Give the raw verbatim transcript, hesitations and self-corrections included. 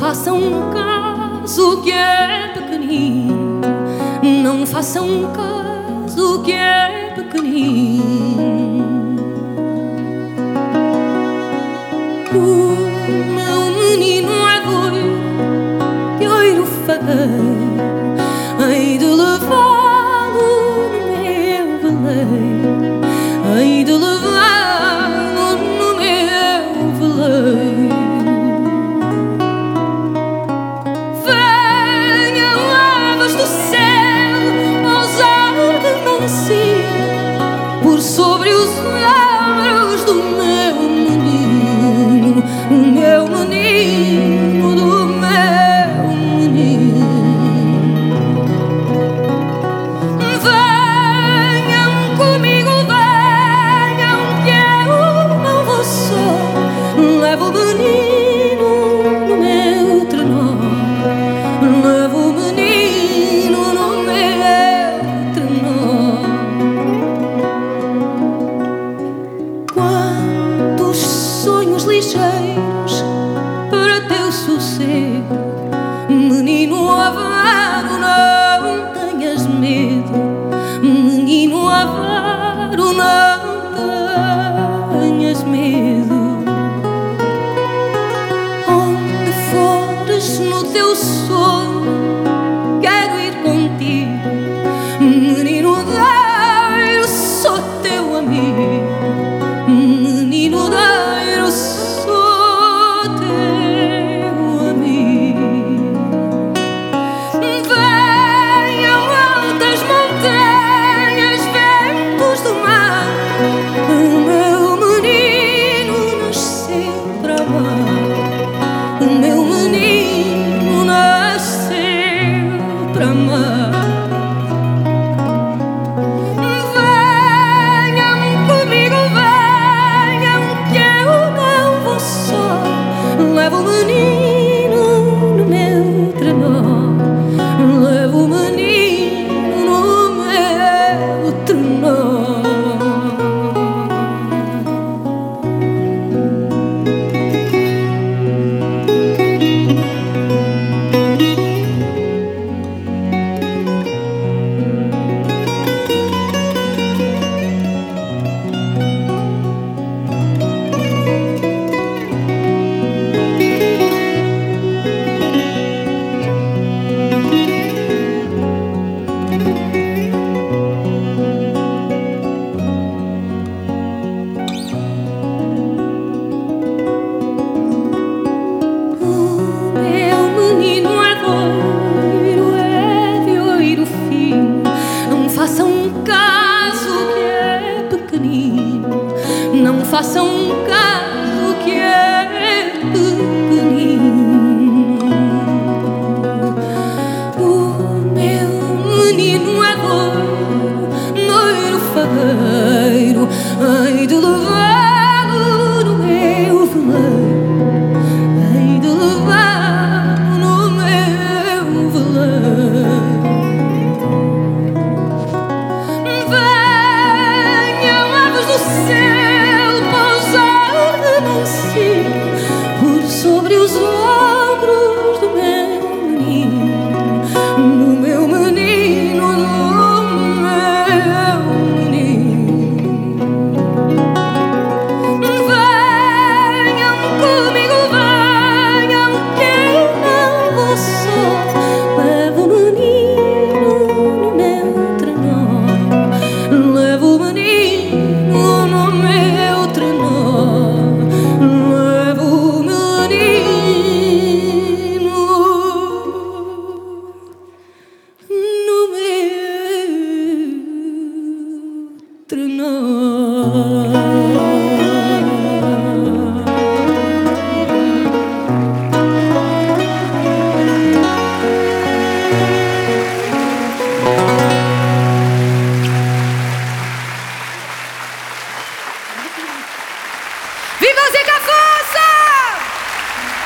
façam caso que é pequenino, não façam caso que é pequenino. O meu menino é doido de ouro fagueiro, hei de levá-lo no meu veleiro, hei de levá-lo no meu veleiro. Venham aves do céu pousar de mansinho por sobre os lábios do meu menino, o meu menino, do meu menino. Venham comigo, venham, que eu não vou só. Levo o menino no meu trenó, levo o menino no meu trenó. Quantos sonhos ligeiros para teu sossego, menino avaro, não tenhas medo, menino avaro, não tenhas medo. Onde fores no teu sonho, quero ir contigo, menino dairo, sou teu amigo, menino dairo.